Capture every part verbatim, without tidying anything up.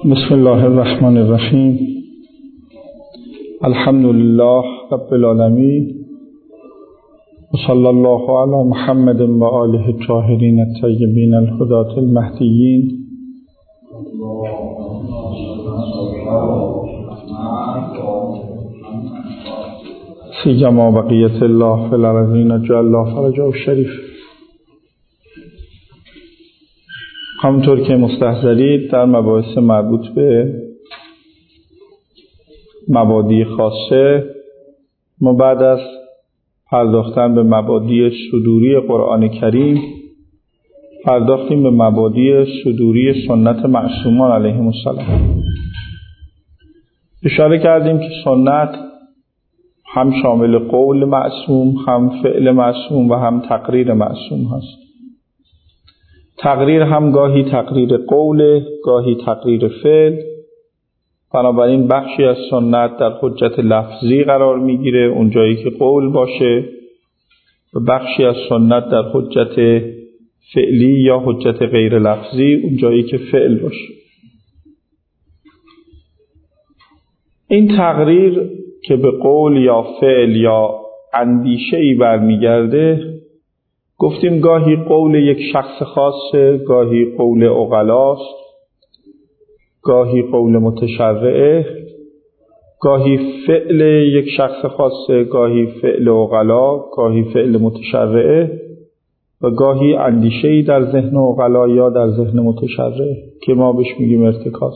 بسم الله الرحمن الرحیم. الحمد لله رب العالمین و صلی الله علی محمد و آله الطاهرین الطیبین الهداة المهدیین. سیما بقیت الله فی الارضین جعل الله فرجه الشریف. همونطور که مستحضرید در مباحث مربوط به مبادی خاصه، ما بعد از پرداختن به مبادی صدوری قرآن کریم پرداختیم به مبادی صدوری سنت معصومان علیهم السلام. اشاره کردیم که سنت هم شامل قول معصوم، هم فعل معصوم و هم تقریر معصوم هست. تقریر هم گاهی تقریر قول، گاهی تقریر فعل. بنابراین بخشی از سنت در حجت لفظی قرار میگیره اونجایی که قول باشه، و بخشی از سنت در حجت فعلی یا حجت غیر لفظی اونجایی که فعل باشه. این تقریر که به قول یا فعل یا اندیشه‌ای برمیگرده، گفتیم گاهی قول یک شخص خاصه، گاهی قول عقلاست، گاهی قول متشرعه، گاهی فعل یک شخص خاصه، گاهی فعل عقلا، گاهی فعل متشرعه، و گاهی اندیشه‌ای در ذهن عقلا یا در ذهن متشرعه که ما بهش میگیم ارتکاز.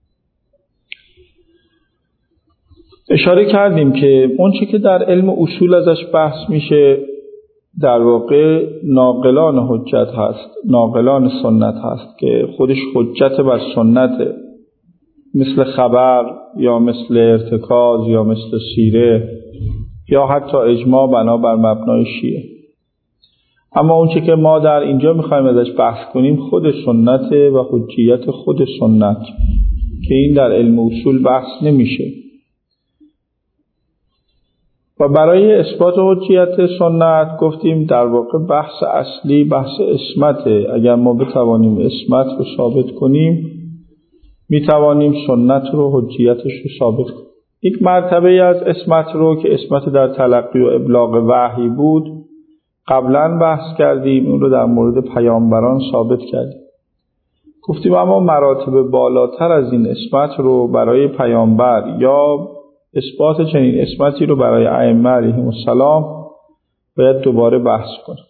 اشاره کردیم که اون چی که در علم اصول ازش بحث میشه در واقع ناقلان حجت هست، ناقلان سنت هست که خودش حجت بر سنته، مثل خبر یا مثل ارتکاز یا مثل سیره یا حتی اجماع بنا بر مبنای شیعه. اما اون چی که ما در اینجا میخوایم ازش بحث کنیم خود سنته و حجیت خود سنت، که این در علم اصول بحث نمیشه. و برای اثبات حجیت سنت گفتیم در واقع بحث اصلی بحث عصمته. اگر ما بتوانیم عصمت رو ثابت کنیم، میتوانیم سنت رو حجیتش رو ثابت کنیم. یک مرتبه از عصمت رو که عصمت در تلقی و ابلاغ وحی بود قبلا بحث کردیم، اون رو در مورد پیامبران ثابت کردیم. گفتیم اما مراتب بالاتر از این عصمت رو برای پیامبر یا اثبات چنین عصمتی رو برای ائمه علیهم السلام باید دوباره بحث کنیم.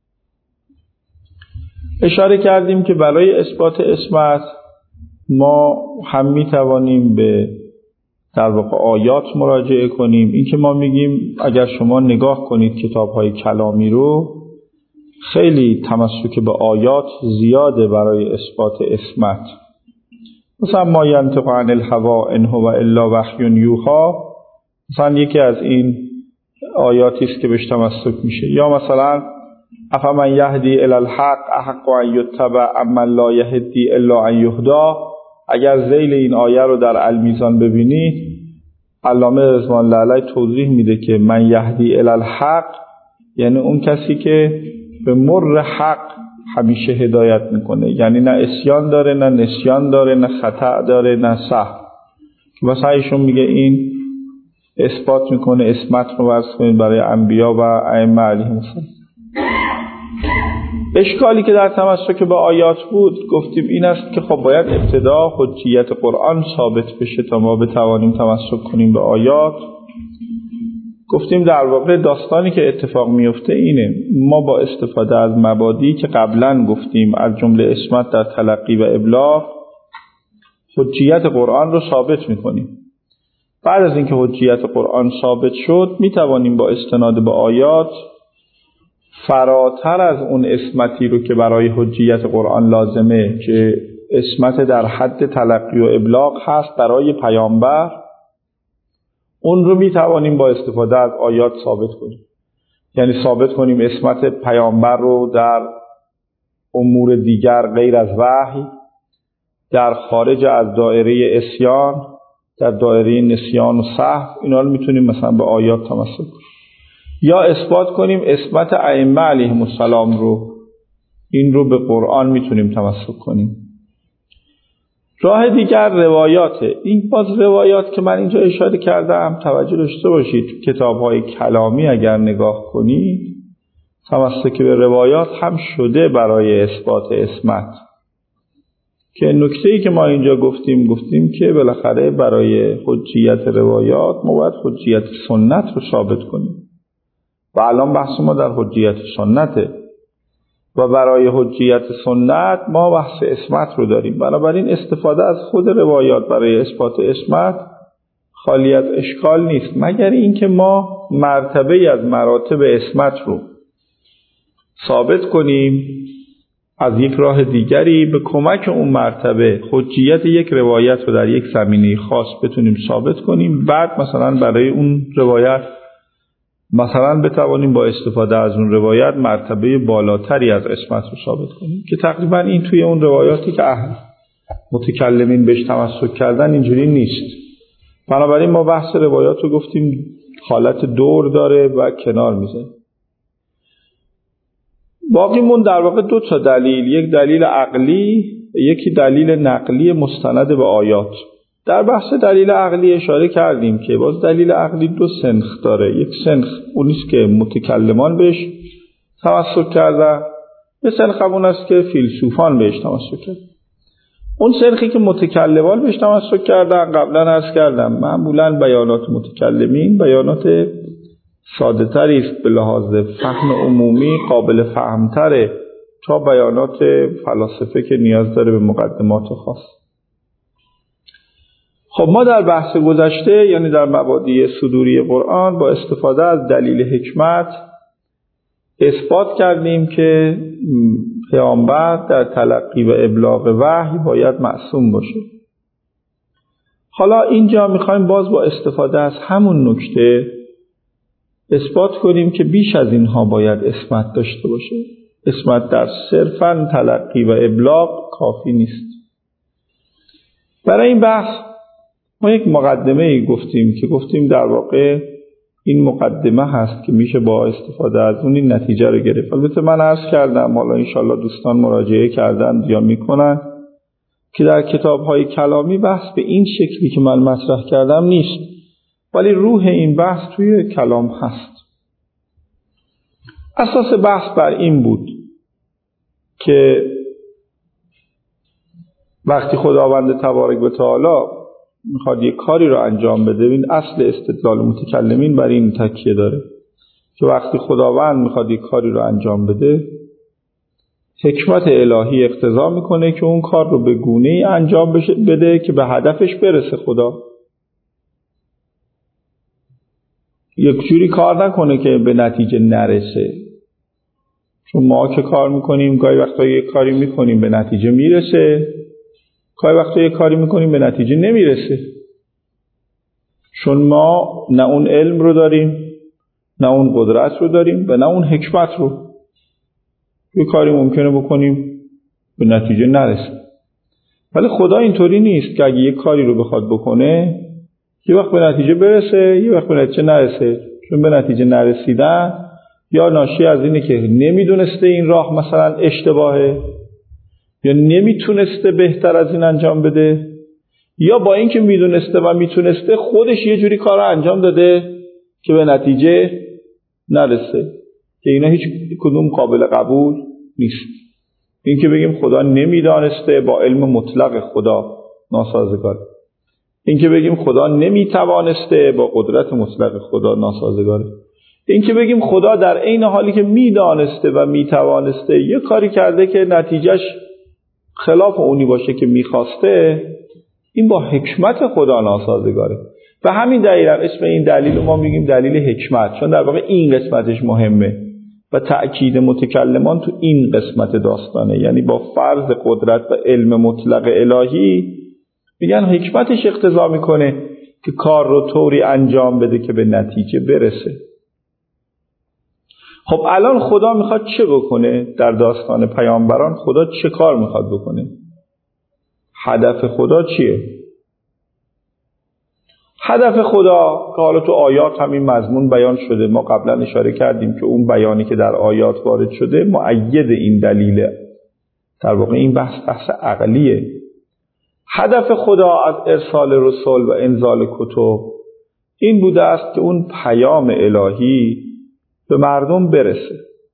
اشاره کردیم که برای اثبات عصمت ما هم میتوانیم به در واقع آیات مراجعه کنیم. این که ما میگیم اگر شما نگاه کنید کتاب‌های کلامی رو، خیلی تمسک به آیات زیاده برای اثبات عصمت. مثلا ما ینطق عن الهوی ان هو الا وحی یوحی، مثلا یکی از این آیاتی است که بهش تمسک میشه. یا مثلا افمن یهدی الی الحق احق ان یتبع اما لا یهدی الا ان یهدی. اگر ذیل این آیه رو در المیزان ببینید، علامه رضوان الله علیه توضیح میده که من یهدی الی الحق یعنی اون کسی که به مر حق همیشه هدایت میکنه، یعنی نه اسیان داره، نه نسیان داره، نه خطا داره، نه سهو. مثلا ایشون میگه این اثبات میکنه عصمت رو ورز کنید برای انبیا و ائمه علیهم السلام. اشکالی که در تمسک به آیات بود گفتیم این است که خب باید ابتدا حجیت قرآن ثابت بشه تا ما بتوانیم تمسک کنیم به آیات. گفتیم در واقع داستانی که اتفاق میفته اینه، ما با استفاده از مبادی که قبلا گفتیم از جمله عصمت در تلقی و ابلاغ حجیت قرآن رو ثابت میکنیم. بعد از اینکه حجیت قرآن ثابت شد میتوانیم با استناد به آیات فراتر از اون عصمتی رو که برای حجیت قرآن لازمه که عصمت در حد تلقی و ابلاغ هست برای پیامبر، اون رو میتوانیم با استفاده از آیات ثابت کنیم. یعنی ثابت کنیم عصمت پیامبر رو در امور دیگر غیر از وحی، در خارج از دایره عصیان، در دایره نسیان و سهو، اینا رو میتونیم مثلا به آیات تمسک کنیم. یا اثبات کنیم عصمت ائمه علیهم السلام رو، این رو به قرآن میتونیم تمسک کنیم. راه دیگر روایاته. این باز روایات که من اینجا اشاره کردم توجه داشته باشید، کتاب‌های کلامی اگر نگاه کنید تمسک به روایات هم شده برای اثبات عصمت، که نکته‌ای که ما اینجا گفتیم گفتیم که بالاخره برای حجیت روایات ما باید حجیت سنت رو ثابت کنیم و الان بحث ما در حجیت سنته و برای حجیت سنت ما بحث عصمت رو داریم. بنابراین استفاده از خود روایات برای اثبات عصمت خالی از اشکال نیست، مگر اینکه ما مرتبه از مراتب عصمت رو ثابت کنیم از یک راه دیگری، به کمک اون مرتبه حجیت یک روایت رو در یک زمینه خاص بتونیم ثابت کنیم، بعد مثلا برای اون روایت مثلا بتوانیم با استفاده از اون روایت مرتبه بالاتری از عصمت رو ثابت کنیم، که تقریبا این توی اون روایاتی که اهل متکلمین بهش تمسک کردن اینجوری نیست. بنابراین ما بحث روایات رو گفتیم حالت دور داره و کنار میزه. باقیمون در واقع دو تا دلیل، یک دلیل عقلی یکی دلیل نقلی مستند به آیات. در بحث دلیل عقلی اشاره کردیم که باز دلیل عقلی دو سنخ داره. یک سنخ اونیست که متکلمان بهش تمسک کردن، یک سنخ اون است که فیلسوفان بهش تمسک کردن. اون سنخی که متکلمان بهش تمسک کردن قبلا عرض کردم معمولاً بیانات متکلمین بیانات ساده تری است، به لحاظ فهم عمومی قابل فهمتره تا بیانات فلاسفه که نیاز داره به مقدمات خاص. خب ما در بحث گذشته یعنی در مبادی صدوری قرآن با استفاده از دلیل حکمت اثبات کردیم که پیامبر در تلقی و ابلاغ وحی باید معصوم باشه. حالا اینجا میخوایم باز با استفاده از همون نکته اثبات کنیم که بیش از اینها باید عصمت داشته باشه. عصمت در صرفاً تلقی و ابلاغ کافی نیست. برای این بحث ما یک مقدمه ای گفتیم که گفتیم در واقع این مقدمه هست که میشه با استفاده از اون این نتیجه رو گرفت. البته من عرض کردم، حالا انشالله دوستان مراجعه کردن یا میکنن، که در کتاب‌های کلامی بحث به این شکلی که من مطرح کردم نیست، ولی روح این بحث توی کلام هست. اساس بحث بر این بود که وقتی خداوند تبارک و تعالی میخواد یک کاری رو انجام بده، این اصل استدلال متکلمین بر این تکیه داره که وقتی خداوند میخواد یک کاری رو انجام بده حکمت الهی اقتضا میکنه که اون کار رو به گونه‌ای انجام بده که به هدفش برسه. خدا یک جوری کار نکنه که به نتیجه نرسه، چون ما که کار میکنیم گاهی وقتا یک کاری میکنیم به نتیجه میرسه، گاهی وقتا یک کاری میکنیم به نتیجه نمیرسه، چون ما نه اون علم رو داریم نه اون قدرت رو داریم و نه اون حکمت رو. یک کاری ممکنه بکنیم به نتیجه نرسه، ولی خدا اینطوری نیست که اگه یک کاری رو بخواد بکنه یه وقت به نتیجه برسه یه وقت به نتیجه نرسه. چون به نتیجه نرسیدن یا ناشی از اینه که نمیدونسته این راه مثلا اشتباهه، یا نمیتونسته بهتر از این انجام بده، یا با اینکه میدونسته و میتونسته خودش یه جوری کار رو انجام داده که به نتیجه نرسه، که اینا هیچ کدوم قابل قبول نیست. این که بگیم خدا نمیدانسته با علم مطلق خدا ناسازگاره، این که بگیم خدا نمیتوانسته با قدرت مطلق خدا ناسازگاره، این که بگیم خدا در عین حالی که میدانسته و میتوانسته یه کاری کرده که نتیجهش خلاف اونی باشه که میخواسته، این با حکمت خدا ناسازگاره. و همین دلیل اسم این دلیل رو ما میگیم دلیل حکمت، چون در واقع این قسمتش مهمه و تأکید متکلمان تو این قسمت داستانه، یعنی با فرض قدرت و علم مطلق الهی میگن حکمتش اقتضا میکنه که کار رو طوری انجام بده که به نتیجه برسه. خب الان خدا میخواد چه بکنه؟ در داستان پیامبران خدا چه کار میخواد بکنه؟ هدف خدا چیه؟ هدف خدا که حالا تو آیات همین مضمون بیان شده، ما قبلا اشاره کردیم که اون بیانی که در آیات وارد شده مؤید این دلیله. در واقع این بحث بحث عقلیه. هدف خدا از ارسال رسول و انزال کتب این بوده است که اون پیام الهی به مردم برسه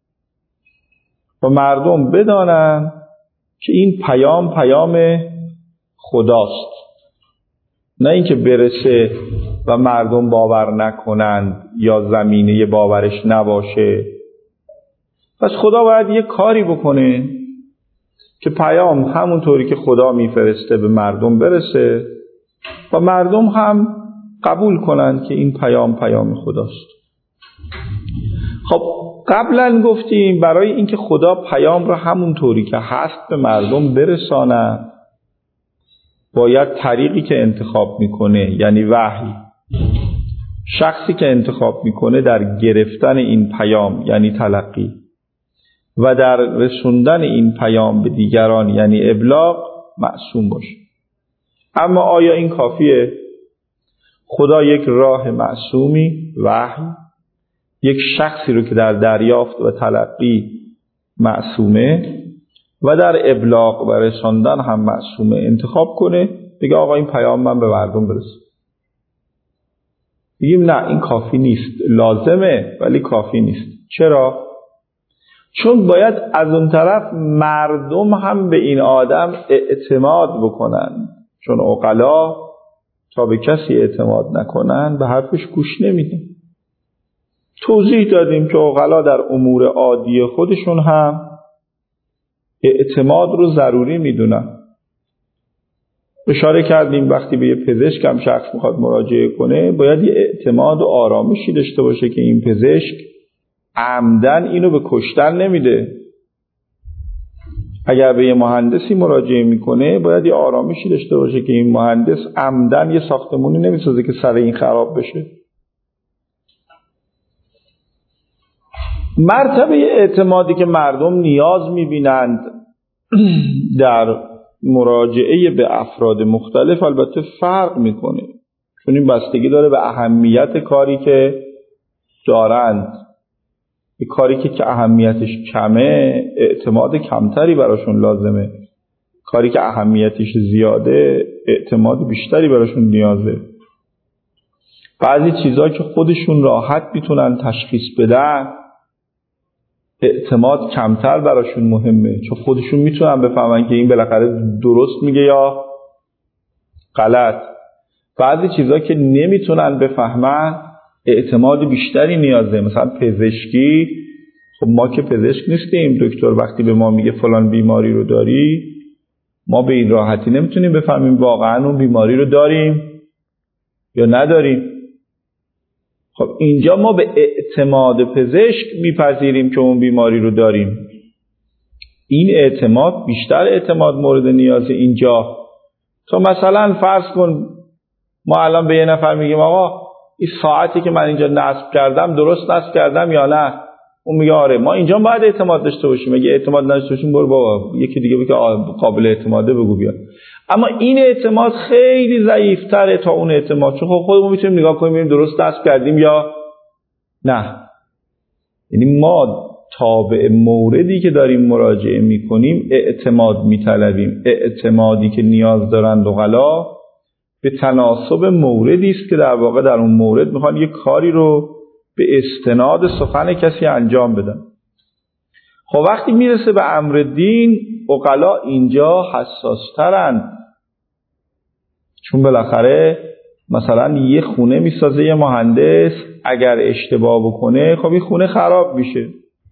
و مردم بدانن که این پیام پیام خداست، نه اینکه برسه و مردم باور نکنند یا زمینه باورش نباشه. پس خدا باید یه کاری بکنه که پیام همونطوری که خدا میفرسته به مردم برسه و مردم هم قبول کنند که این پیام پیام خداست. خب قبلا گفتیم برای اینکه خدا پیام را همونطوری که هست به مردم برسانه باید طریقی که انتخاب میکنه، یعنی وحی، شخصی که انتخاب میکنه در گرفتن این پیام یعنی تلقی و در رسوندن این پیام به دیگران یعنی ابلاغ معصوم باشه. اما آیا این کافیه؟ خدا یک راه معصومی، وحی، یک شخصی رو که در دریافت و تلقی معصومه و در ابلاغ و رساندن هم معصومه انتخاب کنه، بگه آقا این پیام من به مردم برسه؟ بگیم نه این کافی نیست، لازمه ولی کافی نیست. چرا؟ چون باید از اون طرف مردم هم به این آدم اعتماد بکنن، چون عقلا تا به کسی اعتماد نکنن به حرفش گوش نمیدن. توضیح دادیم که عقلا در امور عادی خودشون هم اعتماد رو ضروری میدونن. اشاره کردیم وقتی به یه پزشک هم شخص میخواد مراجعه کنه باید یه اعتماد و آرامشی داشته باشه که این پزشک عمدن اینو به کشتن نمیده. اگر به یه مهندسی مراجعه میکنه باید یه آرامشی داشته باشه که این مهندس عمدن یه ساختمونی نمیسازه که سر این خراب بشه. مرتبه اعتمادی که مردم نیاز میبینند در مراجعه به افراد مختلف البته فرق میکنه، چون این بستگی داره به اهمیت کاری که دارند. به کاری که که اهمیتش کمه اعتماد کمتری براشون لازمه، کاری که اهمیتش زیاده اعتماد بیشتری براشون نیازه. بعضی چیزا که خودشون راحت میتونن تشخیص بدن اعتماد کمتر براشون مهمه، چون خودشون میتونن بفهمن که این بالاخره درست میگه یا غلط. بعضی چیزا که نمیتونن بفهمن اعتماد بیشتری نیازه. مثلا پزشکی، خب ما که پزشک نیستیم، دکتر وقتی به ما میگه فلان بیماری رو داری ما به این راحتی نمیتونیم بفهمیم واقعا اون بیماری رو داریم یا نداریم. خب اینجا ما به اعتماد پزشک میپذیریم که اون بیماری رو داریم. این اعتماد بیشتر اعتماد مورد نیاز اینجا. تو مثلا فرض کن ما الان به یه نفر میگیم آقا این ساعتی که من اینجا نصب کردم درست نصب کردم یا نه؟ اون میگه آره. ما اینجا باید اعتماد داشته باشیم. اگه اعتماد نداشته باشیم برو بابا یکی دیگه بگه قابل اعتماده بگو بیا. اما این اعتماد خیلی ضعیف‌تره تا اون اعتماد، چون خب خودمون میتونیم نگاه کنیم ببینیم درست نصب کردیم یا نه. یعنی ما تابع موردی که داریم مراجعه میکنیم اعتماد میطلبیم. اعتمادی که نیاز دارند عقلا به تناسب موردی است که در واقع در اون مورد میخوان یک کاری رو به استناد سخن کسی انجام بدن. خب وقتی میرسه به امر دین عقلا اینجا حساسترند، چون بالاخره مثلا یه خونه میسازه یه مهندس، اگر اشتباه بکنه خب این خونه خراب میشه.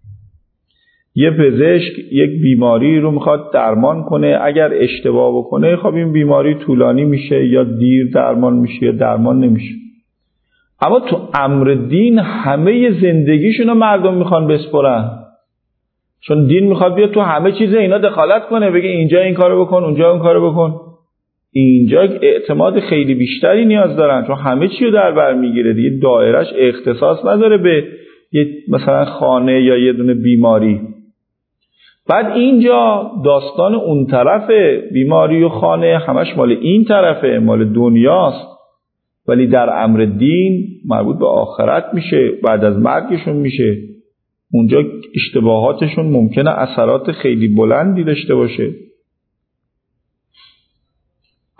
یه پزشک یک بیماری رو میخواد درمان کنه، اگر اشتباه بکنه خب این بیماری طولانی میشه یا دیر درمان میشه یا درمان نمیشه. اما تو امر دین همه زندگیشون رو مردم میخوان بسپرن، چون دین میخواد بیاد تو همه چیز اینا دخالت کنه، بگه اینجا این کارو بکن اونجا اون کارو بکن. اینجا اعتماد خیلی بیشتری نیاز دارن، چون همه چی رو در بر میگیره دیگه، دایرش اختصاص نداره به یه مثلا خانه یا یه دونه بیماری. بعد اینجا داستان اون طرفه، بیماری و خانه همش مال این طرفه، مال دنیاست، ولی در امر دین مربوط به آخرت میشه، بعد از مرگشون میشه. اونجا اشتباهاتشون ممکنه اثرات خیلی بلندی داشته باشه.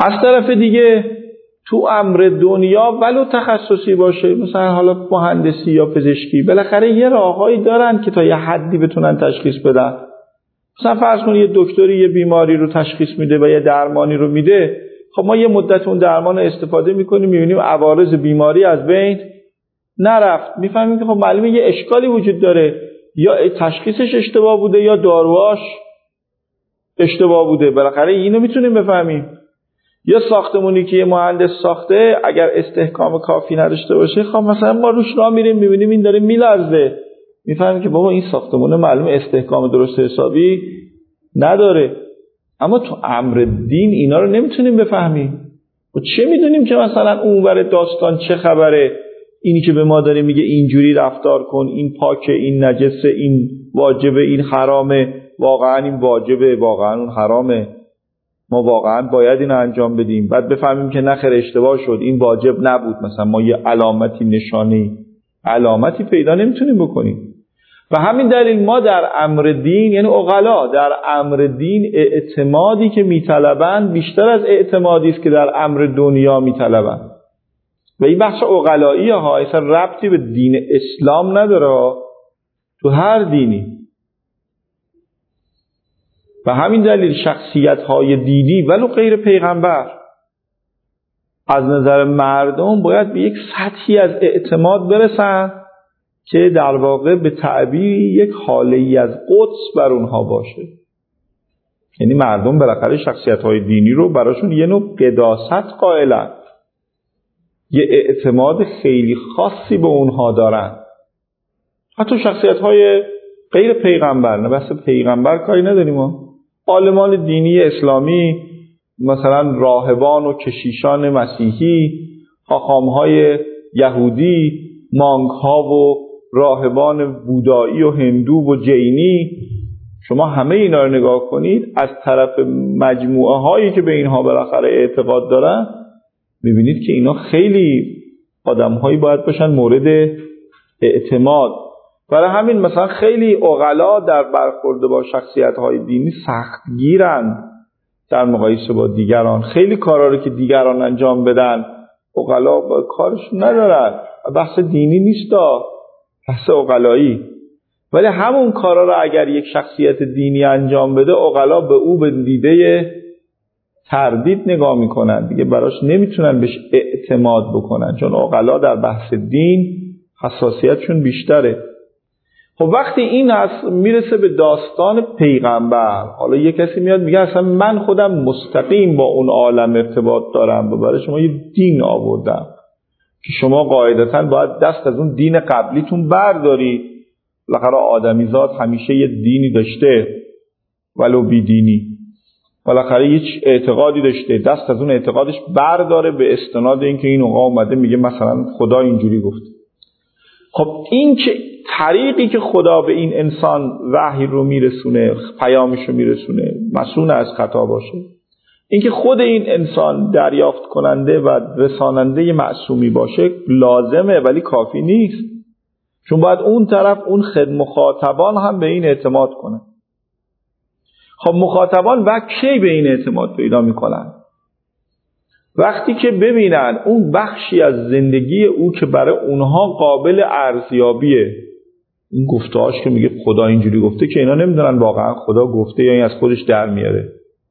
از طرف دیگه تو امر دنیا ولو تخصصی باشه، مثلا حالا مهندسی یا پزشکی، بالاخره یه راههایی دارن که تا یه حدی بتونن تشخیص بدن. مثلا فرض کنید یه دکتری یه بیماری رو تشخیص میده و یه درمانی رو میده، خب ما یه مدت اون درمان رو استفاده میکنیم، میبینیم عوارض بیماری از بین نرفت، میفهمیم که خب معلومه یه اشکالی وجود داره، یا تشخیصش اشتباه بوده یا دارواش اشتباه بوده. بالاخره اینو میتونیم بفهمیم. یا ساختمونی که یه مهندس ساخته اگر استحکام کافی نداشته باشه، خب مثلا ما روش راه میریم میبینیم این داره میلرزه، میفهمیم که بابا این ساختمونه معلومه استحکام درست حسابی نداره. اما تو امر دین اینا رو نمیتونیم بفهمیم. و چه میدونیم که مثلا اونور داستان چه خبره؟ اینی که به ما داره میگه اینجوری رفتار کن، این پاکه، این نجسه، این واجبه، این حرامه، واقعا این واجبه، واقعا اون حرامه، ما واقعا باید این انجام بدیم. بعد بفهمیم که نخیر اشتباه شد، این واجب نبود، مثلا ما یه علامتی نشانی علامتی پیدا نمیتونیم بکنیم. و همین دلیل ما در امر دین، یعنی عقلا در امر دین اعتمادی که میطلبند بیشتر از اعتمادی است که در امر دنیا میطلبند. و این بخش عقلاییه ها، اصلا ربطی به دین اسلام نداره، تو هر دینی. و همین دلیل شخصیت های دینی ولو غیر پیغمبر از نظر مردم باید به یک سطحی از اعتماد برسن که در واقع به تعبیر یک حاله‌ای از قدس بر اونها باشه. یعنی مردم بالاخره شخصیت های دینی رو براشون یه نوع قداست قائلن، یه اعتماد خیلی خاصی به اونها دارن. حتی شخصیت های غیر پیغمبر، نه بس پیغمبر کاری نداریم ما، عالمان دینی اسلامی، مثلا راهبان و کشیشان مسیحی، خاخام‌های یهودی، مانگ‌ها و راهبان بودایی و هندو و جینی، شما همه اینا رو نگاه کنید از طرف مجموعه هایی که به اینها بالاخره اعتقاد دارن، میبینید که اینا خیلی آدم هایی باید باشن مورد اعتماد. برای همین مثلا خیلی عقلا در برخورد با شخصیت های دینی سخت گیرن در مقایسه با دیگران. خیلی کارا رو که دیگران انجام بدن عقلا با کارش ندارن. بحث دینی نیست، بحث عقلایی. ولی همون کارا رو اگر یک شخصیت دینی انجام بده، عقلا به او به دیده تردید نگاه میکنن دیگه، براش نمیتونن بهش اعتماد بکنن، چون عقلا در بحث دین حساسیتشون بیشتره. خب وقتی این هست میرسه به داستان پیغمبر، حالا یه کسی میاد میگه اصلا من خودم مستقیم با اون عالم ارتباط دارم و برای شما یه دین آوردم که شما قاعدتاً باید دست از اون دین قبلیتون بردارید. بالاخره آدمیزاد همیشه یه دینی داشته ولو بی دینی، بالاخره هیچ اعتقادی داشته، دست از اون اعتقادش برداره به استناد اینکه این آقا اومده میگه مثلا خدا اینجوری گفت. خب این که طریقی که خدا به این انسان وحی رو میرسونه، پیامش رو میرسونه، مسئول از خطا باشه، اینکه خود این انسان دریافت کننده و رساننده معصومی باشه لازمه ولی کافی نیست، چون باید اون طرف اون خدمت مخاطبان هم به این اعتماد کنه. خب مخاطبان وقت کی به این اعتماد پیدا میکنن؟ وقتی که ببینن اون بخشی از زندگی او که برای اونها قابل ارزیابیه، این گفتهاش که میگه خدا اینجوری گفته، که اینا نمیدونن واقعا خدا گفته یا این از خودش در میاره.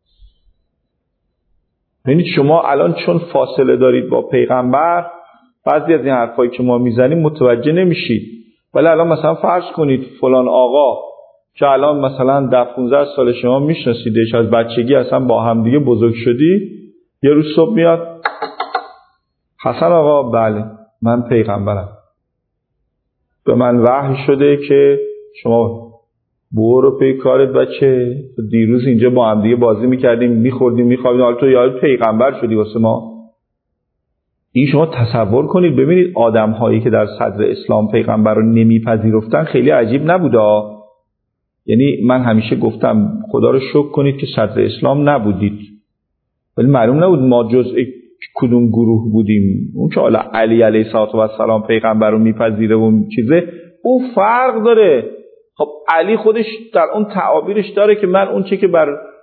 یعنی شما الان چون فاصله دارید با پیغمبر، بعضی از این حرفایی که ما میزنیم متوجه نمیشید. ولی الان مثلا فرض کنید فلان آقا که الان مثلا ده پانزده سال شما میشناسیدش، از بچگی اصلا با هم دیگه بزرگ شدی، یه روز صبح میاد حسن آقا بله من پیغمبرم، به من وحی شده که شما برو پی کارت بچه، دیروز اینجا با هم دیگه بازی میکردیم میخوردیم میخوابیدیم، حالا تو یاد پیغمبر شدی واسه ما. این شما تصور کنید ببینید آدم هایی که در صدر اسلام پیغمبر رو نمیپذیرفتن خیلی عجیب نبوده. یعنی من همیشه گفتم خدا رو شکر کنید که صدر اسلام نبودید، ولی معلوم نبود ما جزء کدوم گروه بودیم. اون که حالا علی علیه السلام پیغمبر رو میپذیره و چیزه، اون فرق داره. خب علی خودش در اون تعابیرش داره که من اون چه که بر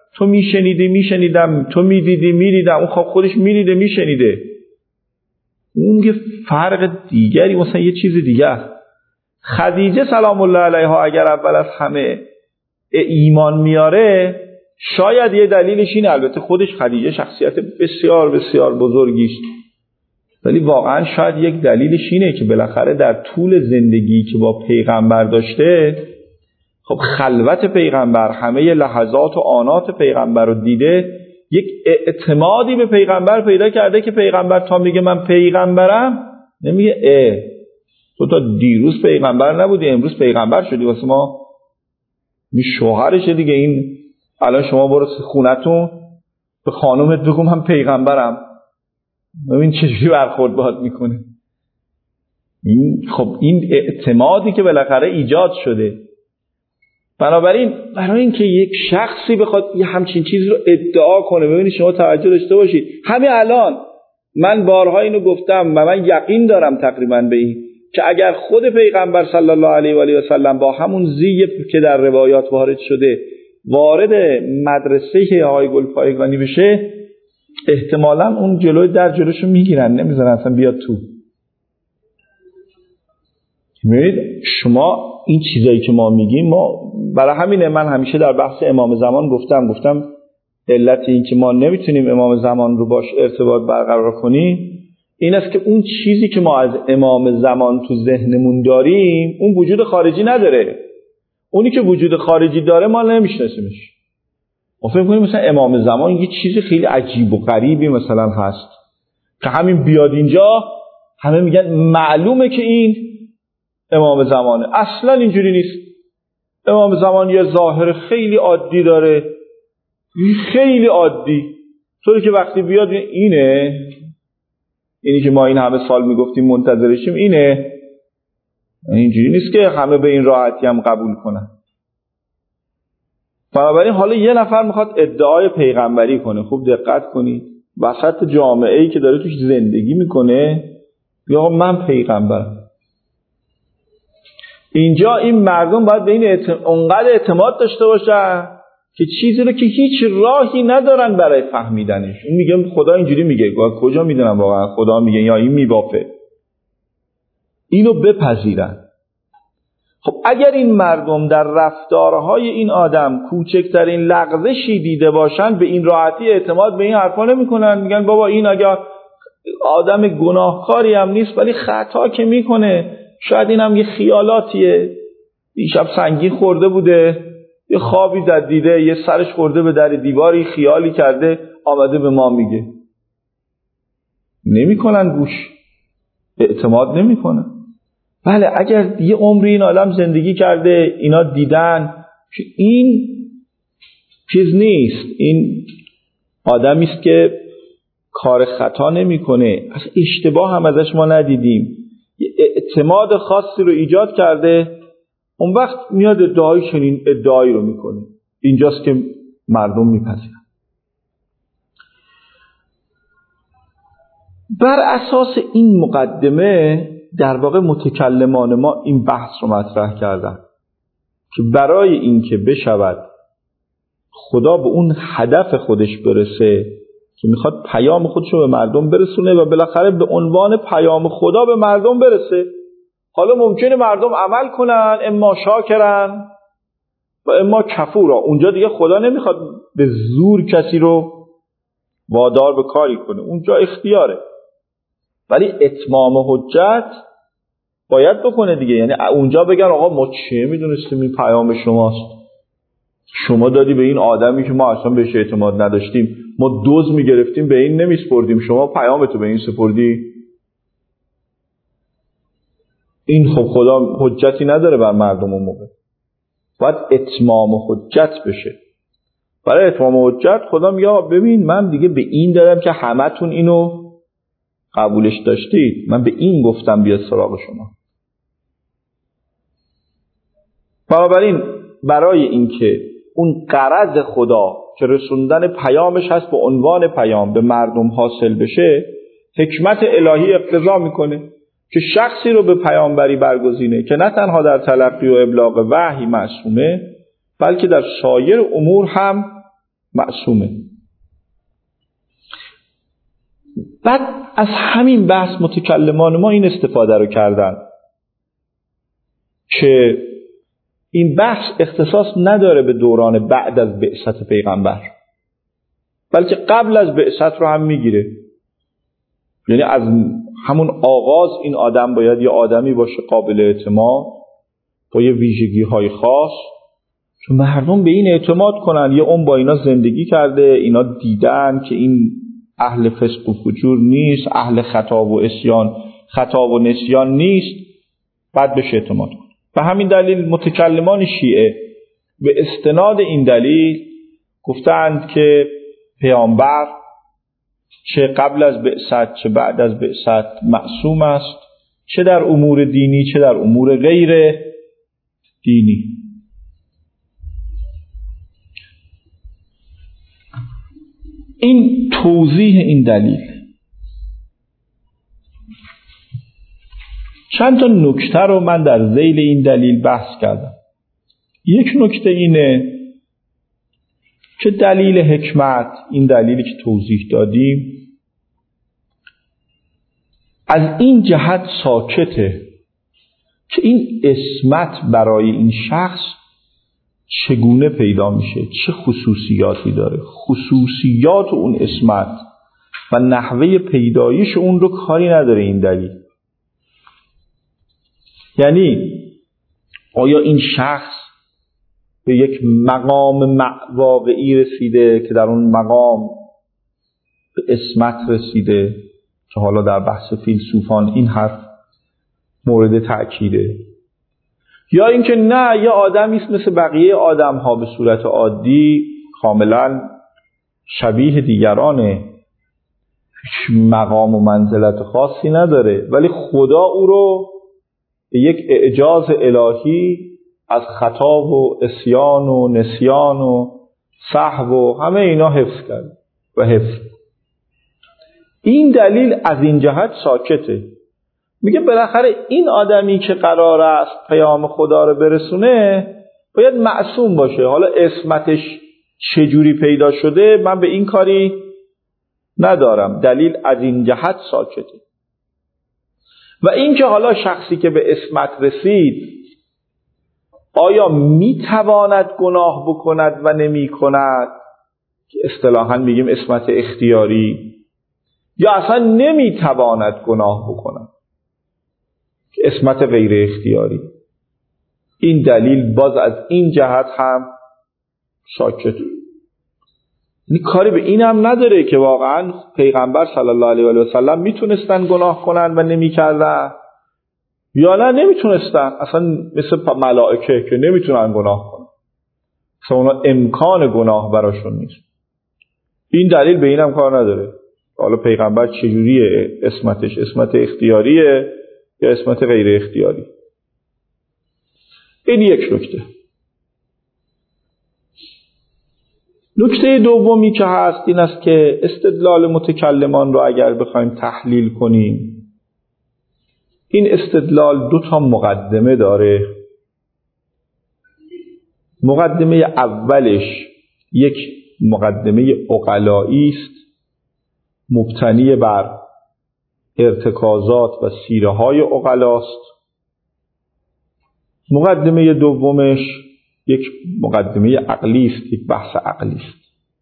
تو میشنیدی میشنیدم، تو میدیدی میدیدم، اون خب خودش میدیده میشنیده. اون یه فرق دیگری، مثلا یه چیز دیگه است. خدیجه سلام الله علیها اگر اول از همه ایمان میاره، شاید یه دلیلش اینه، البته خودش خدیجه شخصیت بسیار بسیار بزرگی است، ولی واقعا شاید یک دلیلش اینه که بالاخره در طول زندگی که با پیغمبر داشته، خب خلوت پیغمبر، همه لحظات و آنات پیغمبر رو دیده، یک اعتمادی به پیغمبر پیدا کرده که پیغمبر تا میگه من پیغمبرم نمیگه اه تو تا دیروز پیغمبر نبودی امروز پیغمبر شدی واسه ما، این شوهرشه دیگه، این الان شما برو خونتون به خانومت بگو من پیغمبرم، ببین چجوری برخورد باهات میکنه. این خب این اعتمادی که بالاخره ایجاد شده. بنابراین برای اینکه یک شخصی بخواد یه همچین چیزی رو ادعا کنه، ببینید شما توجه داشته باشید، همین الان من بارها اینو گفتم و من یقین دارم تقریبا به این که اگر خود پیغمبر صلی الله علیه و آله و سلم با همون زی که در روایات وارد شده وارد مدرسه های گلپایگانی بشه، احتمالاً اون جلوی در جلوشو میگیرن، نمیذارن اصلا بیاد تو. می‌بینید شما این چیزایی که ما میگیم، ما برای همینه من همیشه در بحث امام زمان گفتم گفتم علت این که ما نمیتونیم امام زمان رو باش ارتباط برقرار کنیم این است که اون چیزی که ما از امام زمان تو ذهنمون داریم اون وجود خارجی نداره. اونی که وجود خارجی داره ما نمیشناسیمش. ما فکر کنیم مثلا امام زمان یه چیز خیلی عجیب و غریبی مثلا هست که همین بیاد اینجا همه میگن معلومه که این امام زمانه. اصلا اینجوری نیست. امام زمان یه ظاهر خیلی عادی داره، خیلی عادی، طوری که وقتی بیاد اینه، اینی که ما این همه سال میگفتیم منتظرشیم اینه، اینجوری نیست که همه به این راحتی هم قبول کنن. بنابراین حالا یه نفر میخواد ادعای پیغمبری کنه، خوب دقت کنید، وسط جامعه‌ای که داره توش زندگی میکنه یا من پیغمبرم. اینجا این مردم باید به این اعتماد، اونقدر اعتماد داشته باشن که چیزی رو که هیچ راهی ندارن برای فهمیدنش. اون میگه خدا اینجوری میگه، کجا میدونم واقعا خدا میگه یا این میبافه، اینو بپذیرن. خب اگر این مردم در رفتارهای این آدم کوچکترین لغزشی دیده باشن، به این راحتی اعتماد به این حرفا نمیکنن، میگن بابا این اگر آدم گناهکاری هم نیست ولی خطا که میکنه، شاید این هم یه خیالاتیه، دیشب سنگین خورده بوده، یه خوابی زد دیده، یه سرش خورده به در دیواری، خیالی کرده آمده به ما میگه. نمیکنن گوش، اعتماد نمیکنن. بله اگر یه عمری این عالم زندگی کرده، اینا دیدن که این چیز نیست، این آدمی است که کار خطا نمیکنه، از اشتباه هم ازش ما ندیدیم، یه اعتماد خاصی رو ایجاد کرده، اون وقت میاد ادعای چنین ادعایی رو میکنه. اینجاست که مردم میپذیرن. بر اساس این مقدمه در واقع متکلمان ما این بحث رو مطرح کردن که برای اینکه بشود خدا به اون هدف خودش برسه که میخواد پیام خودش رو به مردم برسونه و بالاخره به عنوان پیام خدا به مردم برسه، حالا ممکنه مردم عمل کنن، اما شاکرن و اما کفورا. اونجا دیگه خدا نمیخواد به زور کسی رو وادار به کاری کنه، اونجا اختیاره، ولی اتمام حجت باید بکنه دیگه. یعنی اونجا بگن آقا ما چه میدونستیم این پیام شماست، شما دادی به این آدمی که ما اصلا بهش اعتماد نداشتیم، ما دوز میگرفتیم به این نمیسپردیم، شما پیامتو به این سپردی. این خب خدا حجتی نداره بر مردم اون موقع، باید اتمام حجت بشه. برای اتمام حجت خدا میگه ببین من دیگه به این دادم که همتون اینو قبولش داشتید، من به این گفتم بیاد سراغ شما. بنابراین برای اینکه اون غرض خدا که رسوندن پیامش هست به عنوان پیام به مردم حاصل بشه، حکمت الهی اقتضا میکنه که شخصی رو به پیامبری برگزینه که نه تنها در تلقی و ابلاغ وحی معصومه، بلکه در سایر امور هم معصومه. بعد از همین بحث متکلمان ما این استفاده رو کردن که این بحث اختصاص نداره به دوران بعد از بعثت پیغمبر، بلکه قبل از بعثت رو هم میگیره. یعنی از همون آغاز این آدم باید یه آدمی باشه قابل اعتماد با یه ویژگی های خاص، چون مردم به این اعتماد کنن. یه اون با اینا زندگی کرده، اینا دیدن که این اهل فسق و فجور نیست، اهل خطا و عصیان خطا و نسیان نیست، بعد بهش اعتماد کن. به همین دلیل متکلمان شیعه به استناد این دلیل گفتند که پیامبر چه قبل از بعثت چه بعد از بعثت معصوم است، چه در امور دینی چه در امور غیر دینی. این توضیح این دلیل. چند تا نکته رو من در ذیل این دلیل بحث کردم. یک نکته اینه که دلیل حکمت، این دلیلی که توضیح دادیم، از این جهت ساکته که این اسمت برای این شخص چگونه پیدا میشه، چه خصوصیاتی داره. خصوصیات اون اسمت و نحوه پیدایش اون رو کاری نداره این دلیل. یعنی آیا این شخص به یک مقام واقعی رسیده که در اون مقام به اسمت رسیده، که حالا در بحث فیلسوفان این حرف مورد تأکیده، یا اینکه نه، یه آدمی است مثل بقیه آدم ها به صورت عادی کاملا شبیه دیگرانه، هیچ مقام و منزلت خاصی نداره، ولی خدا او رو به یک اعجاز الهی از خطا و عصیان و نسیان و سهو و همه اینا حفظ کرد و حفظ. این دلیل از این جهت ساکته. میگه بالاخره این آدمی که قرار است پیام خدا رو برسونه باید معصوم باشه. حالا اسمتش چجوری پیدا شده من به این کاری ندارم. دلیل از این جهت ساکته. و این که حالا شخصی که به اسمت رسید آیا میتواند گناه بکند و نمی کند، که اصطلاحاً میگیم اسمت اختیاری، یا اصلا نمیتواند گناه بکند که اسمت غیر اختیاری. این دلیل باز از این جهت هم ساکت. این کاری به این هم نداره که واقعا پیغمبر صلی الله علیه و سلم میتونستن گناه کنن و نمیکردن یا نه نمیتونستن، اصلا مثل ملائکه که نمیتونن گناه کنن، اصلا اونا امکان گناه براشون نیست. این دلیل به این هم کار نداره. حالا پیغمبر چجوریه اسمتش، اسمت اختیاریه یا اسمت غیر اختیاری. این یک نکته. نکته دومی که هست این است که استدلال متکلمان رو اگر بخوایم تحلیل کنیم، این استدلال دو تا مقدمه داره. مقدمه اولش یک مقدمه عقلایی است مبتنی بر ارتکازات و سیره های عقلاست. مقدمه دومش یک مقدمه عقلی است، یک بحث عقلی است.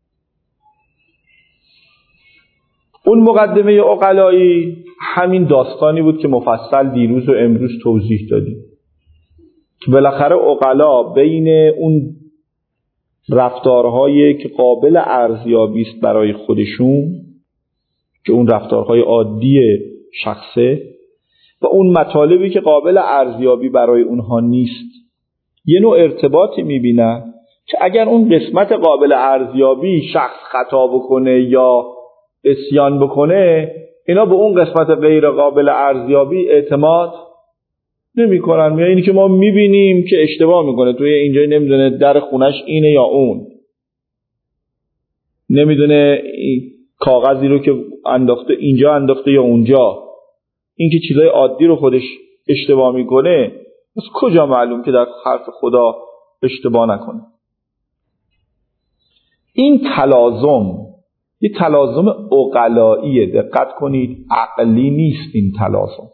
اون مقدمه عقلایی همین داستانی بود که مفصل دیروز و امروز توضیح دادیم که بالاخره عقلا بین اون رفتارهایی که قابل ارزیابی است برای خودشون، که اون رفتارهای عادی شخصه، و اون مطالبی که قابل ارزیابی برای اونها نیست، یه نوع ارتباطی میبینن که اگر اون قسمت قابل ارزیابی شخص خطا بکنه یا عصیان بکنه، اینا به اون قسمت غیر قابل ارزیابی اعتماد نمی کنن. یا اینی که ما میبینیم که اشتباه میکنه، توی اینجا نمیدونه در خونش اینه یا اون، نمیدونه کاغذی رو که انداخته اینجا انداخته یا اونجا، این که چیزای عادی رو خودش اشتباه میکنه، از کجا معلوم که در حرف خدا اشتباه نکنه؟ این تلازم یه تلازم عقلاییه، دقت کنید، عقلی نیست این تلازم.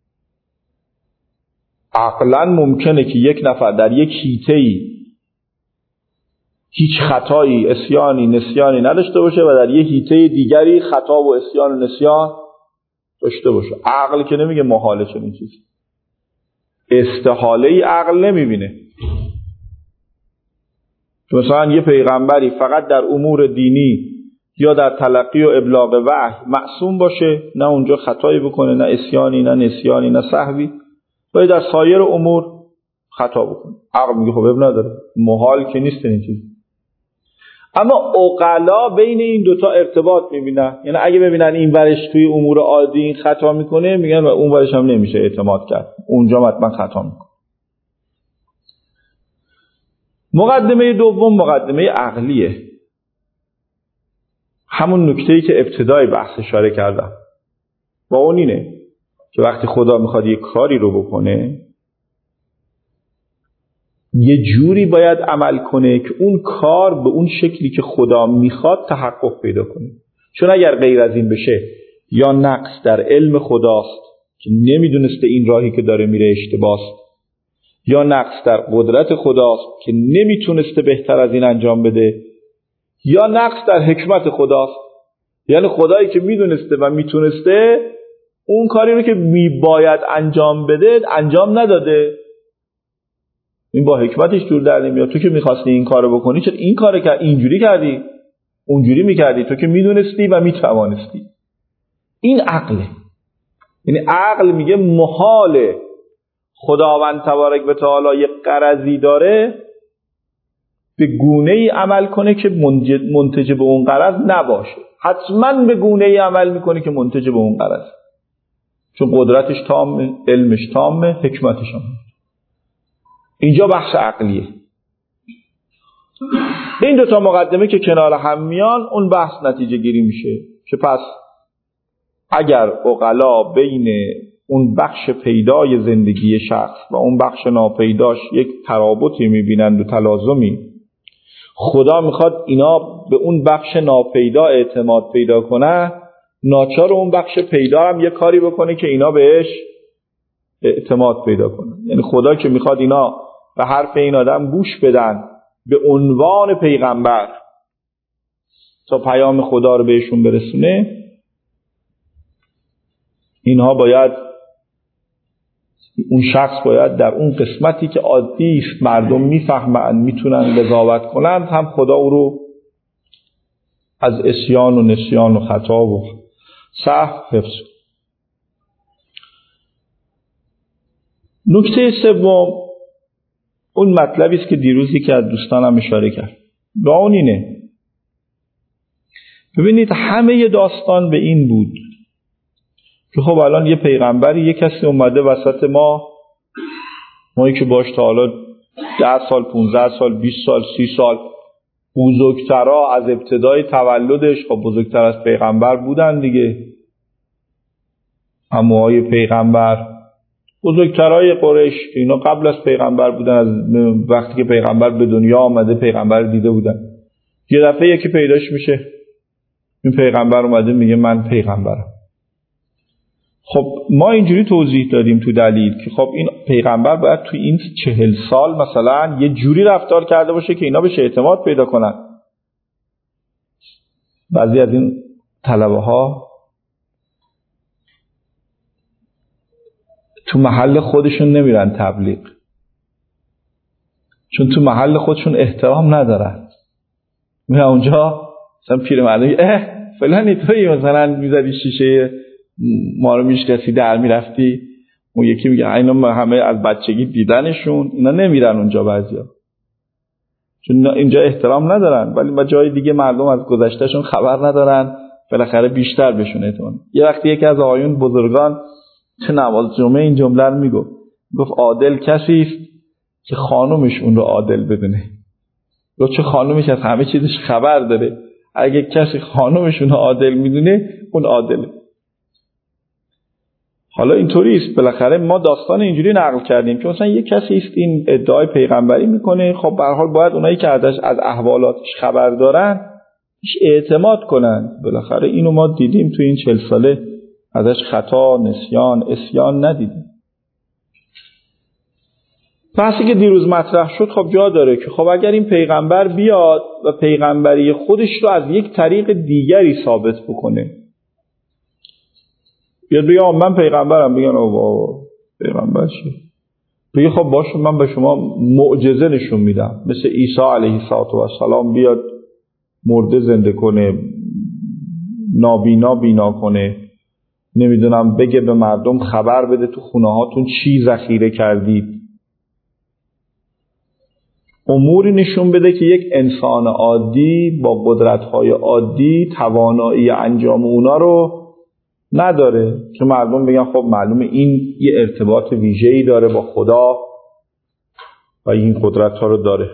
عقلا ممکنه که یک نفر در یک حیطه‌ای هیچ خطایی، عصیانی، نسیانی نداشته باشه و در یک حیطه دیگری خطا و عصیان و نسیان داشته باشه. عقل که نمیگه محاله چنین چیزی. استحاله ای عقل نمیبینه. مثلا یه پیغمبری فقط در امور دینی یا در تلقی و ابلاغ وحی معصوم باشه، نه اونجا خطایی بکنه، نه عصیانی، نه نسیانی، نه سهوی، ولی در سایر امور خطا بکنه. عقل میگه خب اب نداره، محال که نیست این چیز. اما عقلا بین این دوتا ارتباط میبینن، یعنی اگه ببینن این ورش توی امور عادی این خطا میکنه، میگن و اون ورش هم نمیشه اعتماد کرد، اونجا حتما خطا میکنه. مقدمه دوم مقدمه عقلیه، همون نکته‌ای که ابتدای بحث اشاره کردم با اون اینه که وقتی خدا میخواد یک کاری رو بکنه یه جوری باید عمل کنه که اون کار به اون شکلی که خدا میخواد تحقق پیدا کنه. چون اگر غیر از این بشه یا نقص در علم خداست که نمیدونسته این راهی که داره میره اشتباهه، یا نقص در قدرت خداست که نمیتونسته بهتر از این انجام بده، یا نقص در حکمت خداست، یعنی خدایی که میدونسته و میتونسته اون کاری رو که میباید انجام بده انجام نداده. این با حکمتش جور در نمیاد. تو که میخواستی این کارو بکنی چرا این کارو کرد، اینجوری کردی، اونجوری میکردی، تو که میدونستی و میتوانستی. این عقله. یعنی عقل میگه محاله خداوند تبارک و تعالی یک غرضی داره به گونه‌ای عمل کنه که منتج به اون غرض نباشه، حتما به گونه‌ای عمل میکنه که منتج به اون غرض، چون قدرتش تامه، علمش تامه، حکمتش هم. اینجا بحث عقلیه. این دوتا مقدمه که کنار هم میان اون بحث نتیجه گیری میشه که پس اگر عقلا بین اون بخش پیدای زندگی شخص و اون بخش ناپیداش یک ترابطی میبینند و تلازمی، خدا میخواد اینا به اون بخش ناپیدا اعتماد پیدا کنه، ناچار اون بخش پیدا هم یه کاری بکنه که اینا بهش اعتماد پیدا کنه. یعنی خدا که میخواد اینا به حرف این آدم گوش بدن به عنوان پیغمبر تا پیام خدا رو بهشون برسونه، اینها باید، اون شخص باید در اون قسمتی که عادی است مردم میفهمن میتونن قضاوت کنن هم خدا او رو از عصیان و نسیان و خطا و سهو حفظ. نکته سوم اون مطلبی است که دیروزی که از دوستانم اشاره کرد، و اون اینه، ببینید همه داستان به این بود که خب الان یه پیغمبری، یه کسی اومده وسط ما، مایی که باش تا حالا ده سال، پونزده سال، بیست سال، سی سال بزرگترها از ابتدای تولدش خب بزرگتر از پیغمبر بودن دیگه، عموهای پیغمبر، بزرگترهای قریش، اینا قبل از پیغمبر بودن، از وقتی که پیغمبر به دنیا آمده پیغمبر دیده بودن. یه دفعه یکی پیداش میشه، این پیغمبر اومده میگه من پیغمبرم. خب ما اینجوری توضیح دادیم تو دلیل که خب این پیغمبر باید تو این چهل سال مثلا یه جوری رفتار کرده باشه که اینا بهش اعتماد پیدا کنن. بعضی از این طلبه ها تو محل خودشون نمیرن تبلیغ، چون تو محل خودشون احترام ندارن. میرن اونجا مثلا پیرمرد اه فلانی تویی مثلا میزدی شیشه ما رو میشکستی در میرفتی، اون یکی میگه اینا همه از بچگی دیدنشون، اینا نمیرن اونجا بعضیا، چون اینجا احترام ندارن، ولی با جای دیگه مردم از گذشتهشون خبر ندارن، بالاخره بیشتر بهشون اعتماد. یه وقتی یکی از آقایون بزرگان چه نماز جمعه این جمله رو میگفت، گفت عادل کسی است که خانومش اون رو عادل بدونه. گفت چه خانومش از همه چیزش خبر داره، اگه کسی خانومش اون رو عادل میدونه اون عادله. حالا اینطوری است، بالاخره ما داستان اینجوری نقل کردیم که مثلا یک کسی است این ادعای پیغمبری میکنه، خب به هر حال باید اونایی که ازش از احوالاتش خبر دارن اعتماد کنن. بالاخره اینو ما دیدیم تو این چهل ساله ازش خطا، نسیان، عصیان ندیدیم. بحثی که دیروز مطرح شد خب جا داره که خب اگر این پیغمبر بیاد و پیغمبری خودش رو از یک طریق دیگری ثابت بکنه، بیاد بگه من پیغمبرم، بگن آقا پیغمبر چیه؟ بگه خب باشه من به شما معجزه نشون میدم، مثل عیسی علیه السلام بیاد مرده زنده کنه، نابینا بینا کنه، نمیدونم بگه به مردم خبر بده تو خونه هاتون چی ذخیره کردید، اموری نشون بده که یک انسان عادی با قدرت‌های عادی توانایی انجام اونا رو نداره، که مردم بگن خب معلومه این یه ارتباط ویژه‌ای داره با خدا و این قدرت‌ها رو داره.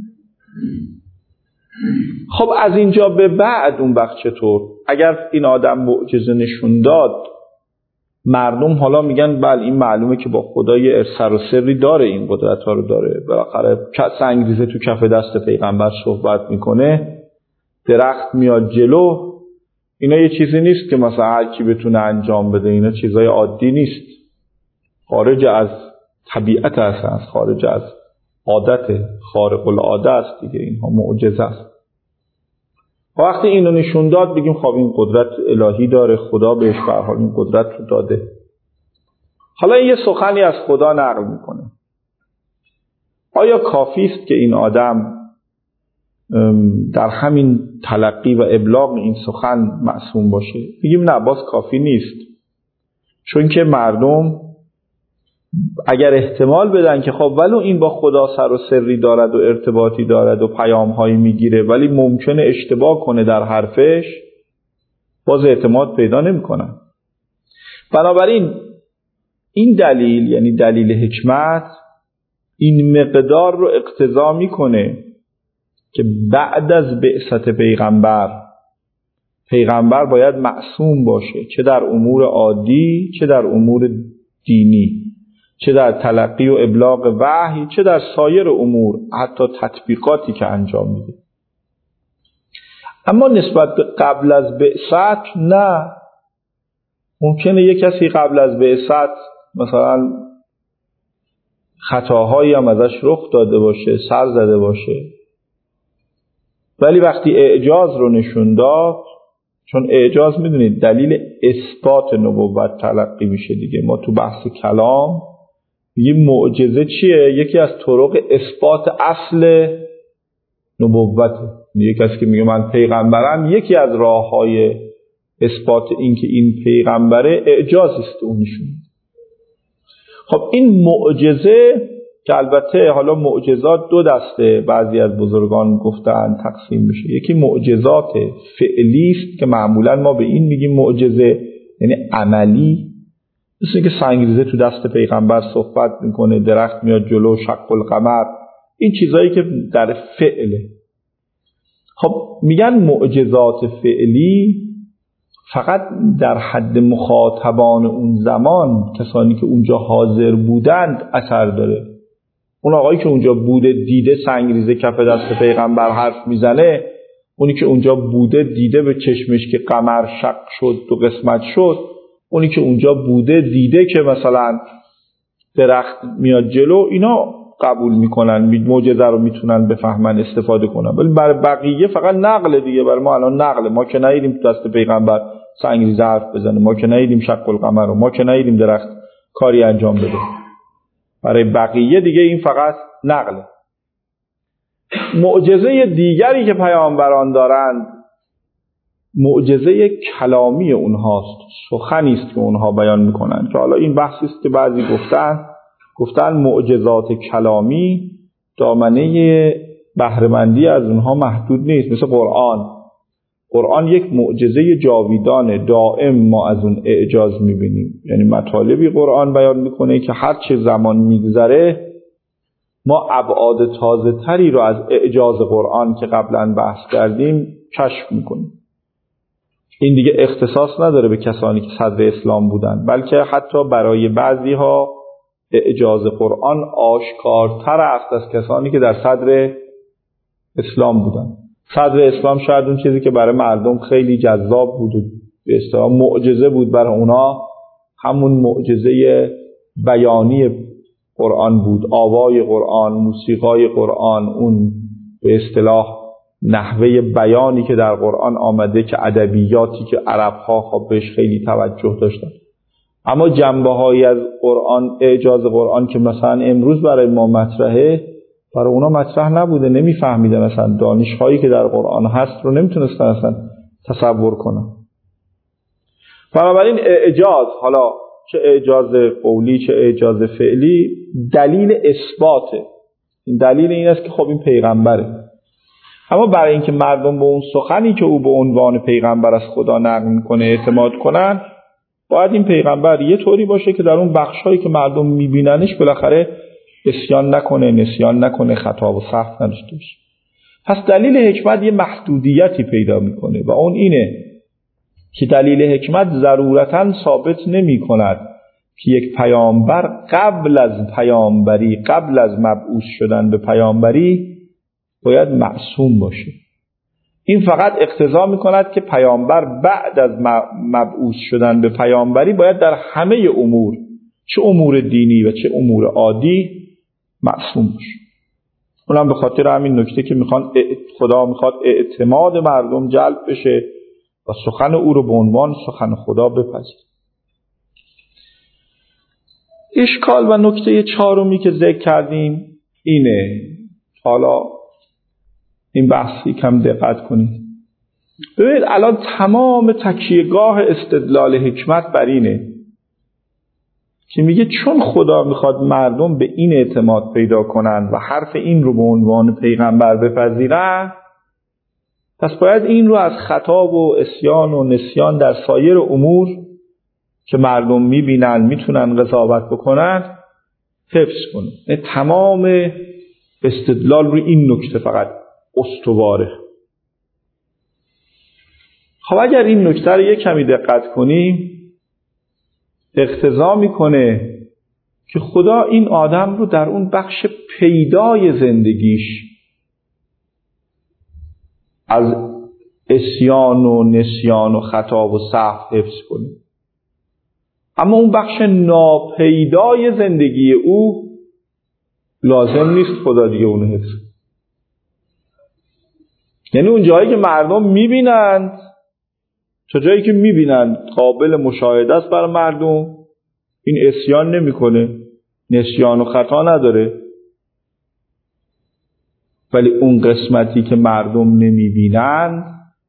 خب از اینجا به بعد اون وقت چطور؟ اگر این آدم معجزه نشون داد، مردم حالا میگن بله این معلومه که با خدا یه سر و سری داره، این قدرت‌ها رو داره، بالاخره سنگریزه تو کف دست پیغمبر صحبت میکنه، درخت میاد جلو، اینا یه چیزی نیست که مثلا هر کی بتونه انجام بده، اینا چیزای عادی نیست، خارج از طبیعت است، خارج از عادت، خارق العاده است دیگه، اینها معجزه است. وقتی اینو نشون داد بگیم خب این قدرت الهی داره، خدا بهش به هر حال این قدرت رو داده. حالا این یه سخنی از خدا نقل میکنه. آیا کافی است که این آدم در همین تلقی و ابلاغ این سخن معصوم باشه؟ بگیم نه، باز کافی نیست، چون که مردم اگر احتمال بدن که خب ولو این با خدا سر و سری دارد و ارتباطی دارد و پیام‌هایی میگیره ولی ممکنه اشتباه کنه در حرفش، باز اعتماد پیدا نمی‌کنن. بنابراین این دلیل، یعنی دلیل حکمت، این مقدار رو اقتضا میکنه که بعد از بعثت پیغمبر پیغمبر باید معصوم باشه، چه در امور عادی چه در امور دینی، چه در تلقی و ابلاغ وحی چه در سایر امور، حتی تطبیقاتی که انجام میده. اما نسبت به قبل از بعثت نه، ممکنه یک کسی قبل از بعثت مثلا خطاهایی هم ازش رخ داده باشه، سر زده باشه، ولی وقتی اعجاز رو نشون داد، چون اعجاز میدونید دلیل اثبات نبوت تلقی میشه دیگه، ما تو بحث کلام یه معجزه چیه؟ یکی از طرق اثبات اصل نبوته. یک کسی که میگه من پیغمبرم، یکی از راههای اثبات این که این پیغمبره اعجاز است اون نشون. خب این معجزه که البته حالا معجزات دو دسته بعضی از بزرگان گفتن تقسیم میشه، یکی معجزات فعلی است که معمولا ما به این میگیم معجزه، یعنی عملی، مثل که سنگریزه تو دست پیغمبر صحبت میکنه، درخت میاد جلو، شق القمر، این چیزایی که در فعله. خب میگن معجزات فعلی فقط در حد مخاطبان اون زمان، کسانی که اونجا حاضر بودند اثر داره. اون آقایی که اونجا بوده دیده سنگریزه کف دست پیغمبر حرف میزنه، اونی که اونجا بوده دیده به چشمش که قمر شق شد دو قسمت شد، اونی که اونجا بوده دیده که مثلا درخت میاد جلو، اینا قبول میکنن، معجزه رو میتونن بفهمن، استفاده کنن. ولی برای بقیه فقط نقل دیگه. برای ما الان نقل، ما که ندیدیم تو دست پیغمبر سنگریزه حرف بزنه، ما که ندیدیم شق القمر رو، ما که ندیدیم درخت کاری انجام بده. برای بقیه دیگه این فقط نقله. معجزه دیگری که پیامبران دارند معجزه کلامی اونهاست، سخنی است که اونها بیان میکنن، که حالا این بحثی است که بعضی گفتن گفتن معجزات کلامی دامنه بهره‌مندی از اونها محدود نیست، مثل قرآن. قرآن یک معجزه جاویدانه، دائم ما از اون اعجاز میبینیم، یعنی مطالبی قرآن بیان میکنه که هر چه زمان میگذره ما ابعاد تازه تری رو از اعجاز قرآن که قبلا بحث کردیم کشف میکنیم. این دیگه اختصاص نداره به کسانی که صدر اسلام بودن، بلکه حتی برای بعضی ها اعجاز قرآن آشکارتر است از کسانی که در صدر اسلام بودن. صدر اسلام شاید اون چیزی که برای مردم خیلی جذاب بود و به اصطلاح معجزه بود برای اونا، همون معجزه بیانی قرآن بود، آوای قرآن، موسیقای قرآن، اون به اصطلاح نحوه بیانی که در قرآن آمده که ادبیاتی که عرب‌ها خب بهش خیلی توجه داشتن. اما جنبه‌هایی از قرآن، اعجاز قرآن که مثلا امروز برای ما مطرحه، برای اونا مطرح نبوده، نمیفهمیدن، مثلا دانش‌هایی که در قرآن هست رو نمیتونستن اصلا تصور کنن. بنابراین اعجاز، حالا چه اعجاز قولی چه اعجاز فعلی، دلیل اثباته. دلیل این است که خب این پیغمبره. اما برای اینکه مردم به اون سخنی که او به عنوان پیغمبر از خدا نقل میکنه اعتماد کنن، باید این پیغمبر یه طوری باشه که در اون بخشایی که مردم میبیننش بالاخره اسیان نکنه، نسیان نکنه، خطا و سهو نداشته باشه. پس دلیل حکمت یه محدودیتی پیدا میکنه و اون اینه که دلیل حکمت ضرورتاً ثابت نمی کند که یک پیامبر قبل از پیامبری، قبل از مبعوث شدن به پیامبری باید معصوم باشه. این فقط اقتضا می کند که پیامبر بعد از مبعوث شدن به پیامبری باید در همه امور، چه امور دینی و چه امور عادی، معصوم باشه. اونم به خاطر همین نکته که میخوان خدا میخواد اعتماد مردم جلب بشه و سخن او رو به عنوان سخن خدا بپذیر. اشکال و نکته چهارمی که ذکر کردیم اینه. حالا این بحثی کم دقت کنید. ببینید الان تمام تکیهگاه استدلال حکمت بر اینه که میگه چون خدا میخواد مردم به این اعتماد پیدا کنن و حرف این رو به عنوان پیغمبر بپذیرن، پس باید این رو از خطا و عصیان و نسیان در سایر امور که مردم میبینن میتونن قضاوت بکنن حفظ کنه. تمام استدلال رو این نکته فقط استواره. خب اگر این نکته رو یک کمی دقت کنیم، اقتضا میکنه که خدا این آدم رو در اون بخش پیدای زندگیش از عصیان و نسیان و خطا و سهو حفظ کنه، اما اون بخش ناپیدای زندگی او لازم نیست خدا دیگه اون حفظ. یعنی اون جایی که مردم میبینند، تا جایی که میبینند قابل مشاهده است برای مردم، این عصیان نمیکنه، نسیان و خطا نداره. ولی اون قسمتی که مردم نمیبینند،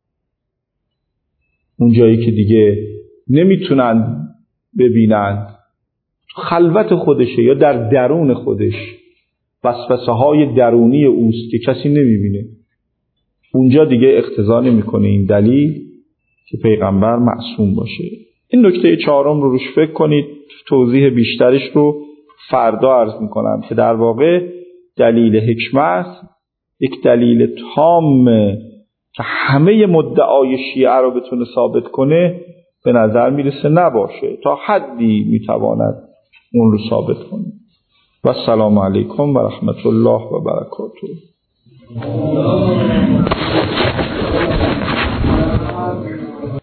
اون جایی که دیگه نمیتونن ببینند، خلوت خودشه یا در درون خودش، وسوسه های درونی اوست که کسی نمیبینه، اونجا دیگه اقتضا نمیکنه این دلیل که پیغمبر معصوم باشه. این نکته چهارم رو روش فکر کنید. توضیح بیشترش رو فردا عرض میکنم که در واقع دلیل حکمت یک دلیل تامه که همه مدعای شیعه رو بتونه ثابت کنه به نظر میرسه نباشه، تا حدی میتواند اون رو ثابت کنه. و السلام علیکم و رحمت الله و برکاته.